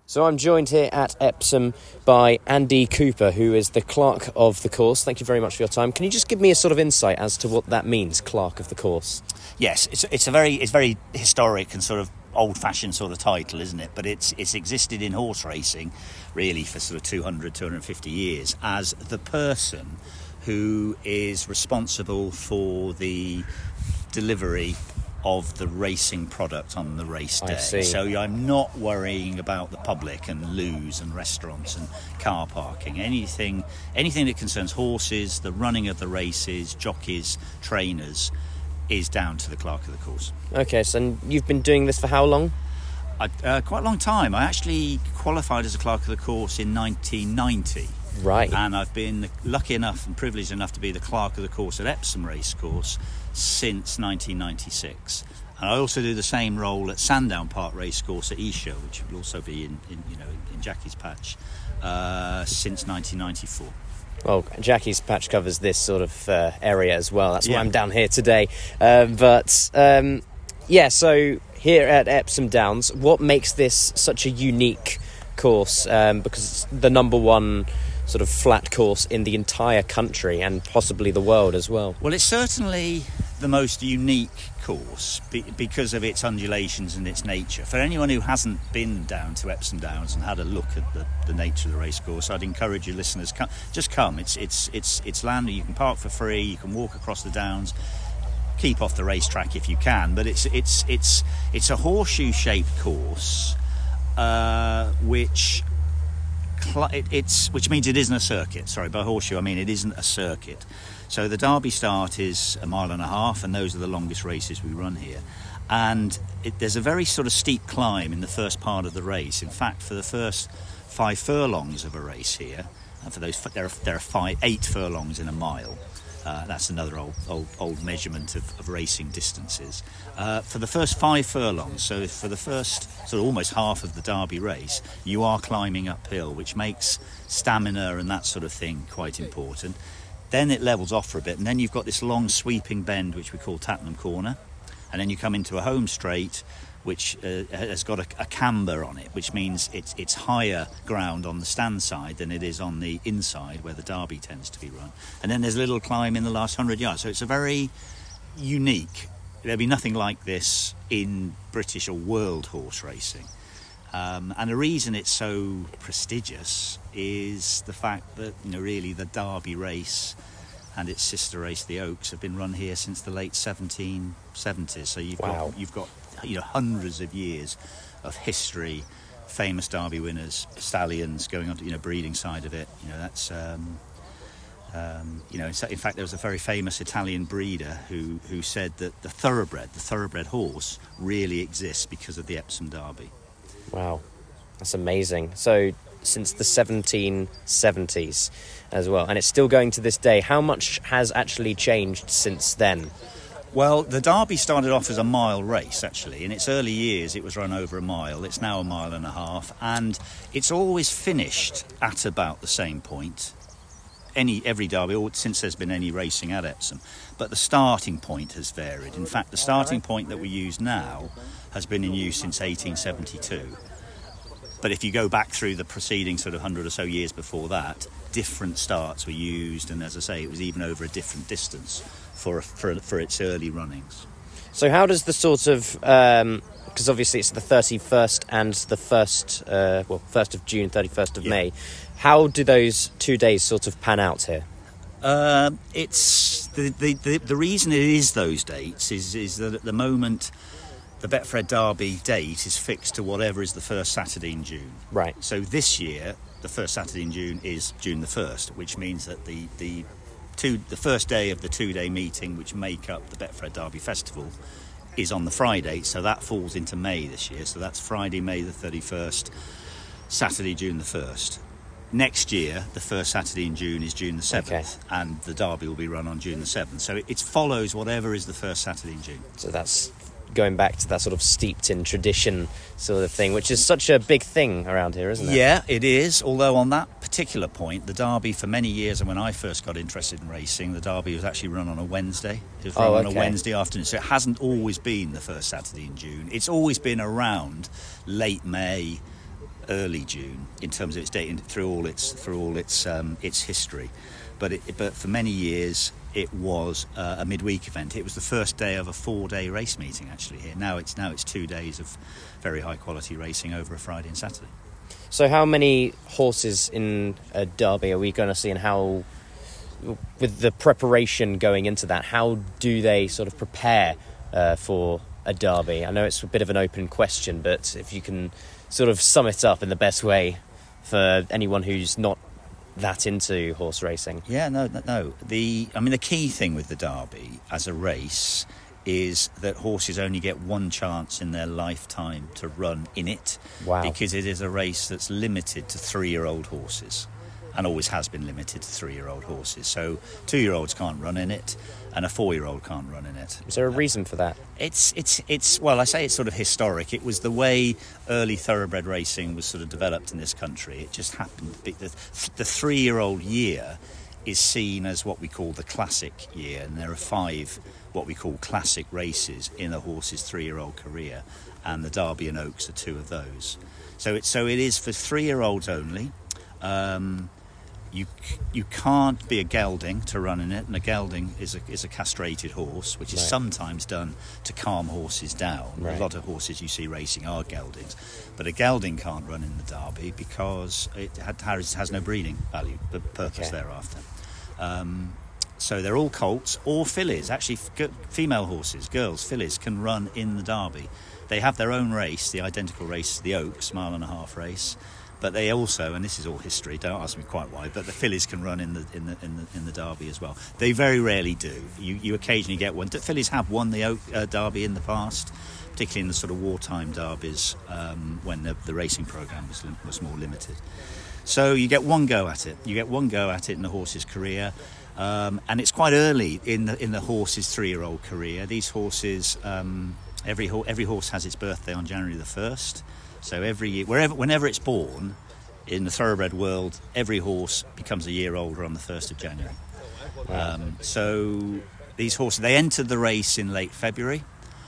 So I'm joined here at Epsom by Andy Cooper, who is the clerk of the course. Thank you very much for your time. Can you just give me a sort of insight as to what that means, clerk of the course? Yes, it's very historic and sort of old-fashioned sort of title, isn't it? But it's existed in horse racing really for sort of 250 years as the person who is responsible for the delivery of the racing product on the race day. I see. So I'm not worrying about the public and loos and restaurants and car parking. Anything that concerns horses, the running of the races, jockeys, trainers, is down to the clerk of the course. Okay, so you've been doing this for how long? Quite a long time. I actually qualified as a clerk of the course in 1990. Right. And I've been lucky enough and privileged enough to be the clerk of the course at Epsom Racecourse since 1996. And I also do the same role at Sandown Park Racecourse at Esher, which will also be in Jackie's patch, since 1994. Well, Jackie's patch covers this sort of area as well. That's why Yeah. I'm down here today. So here at Epsom Downs, what makes this such a unique course? Because it's the number one sort of flat course in the entire country and possibly the world as well. Well, it's certainly the most unique course because of its undulations and its nature. For anyone who hasn't been down to Epsom Downs and had a look at the nature of the racecourse, I'd encourage your listeners, just come. It's land where you can park for free, you can walk across the downs, keep off the racetrack if you can, but it's a horseshoe-shaped course, which means it isn't a circuit. Sorry, by horseshoe I mean it isn't a circuit. So the Derby start is 1.5 miles, and those are the longest races we run here. And there's a very sort of steep climb in the first part of the race. In fact, for the first 5 furlongs of a race here, and for those there are 8 furlongs in a mile. That's another old measurement of racing distances. For the first 5 furlongs, so for the first sort of almost half of the Derby race, you are climbing uphill, which makes stamina and that sort of thing quite important. Then it levels off for a bit, and then you've got this long sweeping bend, which we call Tattenham Corner, and then you come into a home straight, which has got a camber on it, which means it's higher ground on the stand side than it is on the inside where the Derby tends to be run. And then there's a little climb in the last 100 yards. So it's a very unique. There'll be nothing like this in British or world horse racing. And the reason it's so prestigious is the fact that, really the Derby race and its sister race, the Oaks, have been run here since the late 1770s. So you've got hundreds of years of history, famous Derby winners, stallions going on to breeding side of it. That's in fact there was a very famous Italian breeder who said that the thoroughbred horse really exists because of the Epsom Derby. Wow, that's amazing. So since the 1770s as well, and it's still going to this day. How much has actually changed since then? Well, the Derby started off as a mile race, actually. In its early years, it was run over a mile. It's now 1.5 miles, and it's always finished at about the same point. Every Derby, since there's been any racing at Epsom. But the starting point has varied. In fact, the starting point that we use now has been in use since 1872. But if you go back through the preceding sort of 100 or so years before that, different starts were used, and as I say, it was even over a different distance for its early runnings. So how does the sort of, because obviously it's the 31st and the 1st of June, 31st of May, how do those 2 days sort of pan out here? It's the reason it is those dates is that at the moment the Betfred Derby date is fixed to whatever is the first Saturday in June. Right. So this year, the first Saturday in June is June the 1st, which means that the first day of the 2-day meeting, which make up the Betfred Derby Festival, is on the Friday. So that falls into May this year. So that's Friday, May the 31st, Saturday, June the 1st. Next year, the first Saturday in June is June the 7th, and the Derby will be run on June the 7th. So it follows whatever is the first Saturday in June. So that's going back to that sort of steeped in tradition sort of thing, which is such a big thing around here, isn't it? Yeah, it is. Although on that particular point, the Derby for many years, and when I first got interested in racing, the Derby was actually run on a Wednesday. It was run on a Wednesday afternoon, so it hasn't always been the first Saturday in June. It's always been around late May, early June in terms of its date through all its history, but for many years it was a midweek event. It was the first day of a 4-day race meeting actually here. Now it's 2 days of very high quality racing over a Friday and Saturday. So how many horses in a Derby are we going to see, and how, with the preparation going into that, how do they sort of prepare for a Derby? I know it's a bit of an open question, but if you can sort of sum it up in the best way for anyone who's not that into horse racing. Yeah, no. The key thing with the Derby as a race is that horses only get one chance in their lifetime to run in it. Wow. Because it is a race that's limited to 3-year-old horses, and always has been limited to 3-year-old horses. So 2-year-olds can't run in it, and a 4-year-old can't run in it. Is there a reason for that? It's well, I say it's sort of historic. It was the way early thoroughbred racing was sort of developed in this country. It just happened. The 3-year-old year is seen as what we call the classic year, and there are 5 what we call classic races in a horse's 3-year-old career, and the Derby and Oaks are 2 of those. So it is for 3-year-olds only. You can't be a gelding to run in it, and a gelding is a castrated horse, which is sometimes done to calm horses down. Right. A lot of horses you see racing are geldings, but a gelding can't run in the Derby because it has no breeding value, the purpose thereafter. So they're all colts or fillies. Actually, female horses, girls, fillies, can run in the Derby. They have their own race, the identical race, the Oaks 1.5 mile race. But they also, and this is all history, don't ask me quite why, but the fillies can run in the Derby as well. They very rarely do. You occasionally get one. The fillies have won the Oak Derby in the past, particularly in the sort of wartime derbies when the racing programme was more limited. So you get one go at it. You get one go at it in the horse's career. And it's quite early in the horse's 3-year-old career. These horses, every horse has its birthday on January the 1st. So every year, whenever it's born, in the thoroughbred world, every horse becomes a year older on the 1st of January. So these horses, they entered the race in late February,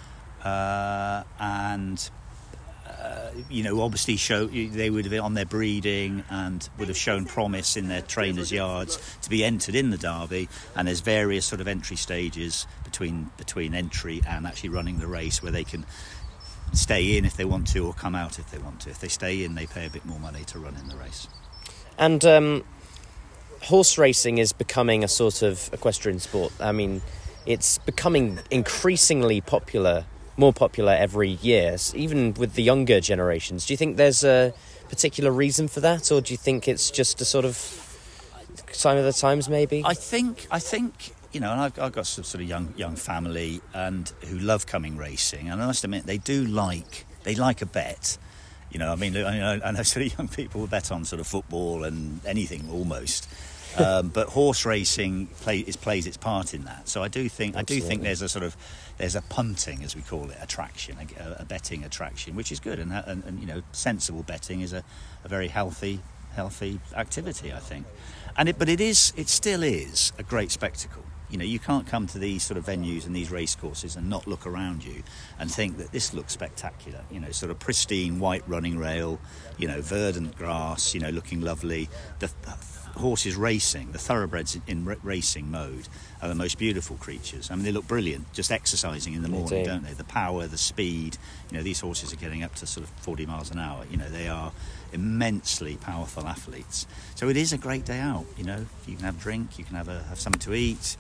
and obviously they would have been on their breeding and would have shown promise in their trainers' yards to be entered in the Derby. And there's various sort of entry stages between entry and actually running the race, where they can stay in if they want to or come out if they want to. If they stay in, they pay a bit more money to run in the race. And horse racing is becoming a sort of equestrian sport. I mean, it's becoming increasingly more popular every year, even with the younger generations. Do you think there's a particular reason for that, or do you think it's just a sort of sign of the times, maybe? I think and I've got some sort of young family and who love coming racing, and I must admit they like a bet. I know sort of young people bet on sort of football and anything almost, but horse racing plays its part in that. So I do think there's a punting, as we call it, attraction, a betting attraction, which is good, and sensible betting is a very healthy activity, I think. But it still is a great spectacle. You can't come to these sort of venues and these race courses and not look around you and think that this looks spectacular. Sort of pristine white running rail, verdant grass, looking lovely. The horses racing, the thoroughbreds in racing mode, are the most beautiful creatures. I mean, they look brilliant just exercising in the morning, don't they? The power, the speed. These horses are getting up to sort of 40 miles an hour. They are immensely powerful athletes. So it is a great day out. You can have a drink, you can have something to eat.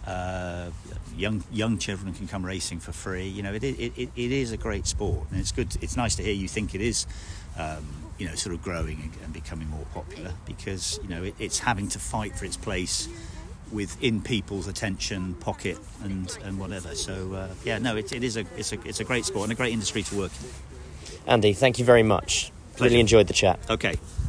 Young children can come racing for free. It is a great sport, and it's good. It's nice to hear you think it is, sort of growing and becoming more popular, because it's having to fight for its place within people's attention pocket and whatever. So it's a great sport and a great industry to work in. Andy, thank you very much. Pleasure. Really enjoyed the chat. Okay.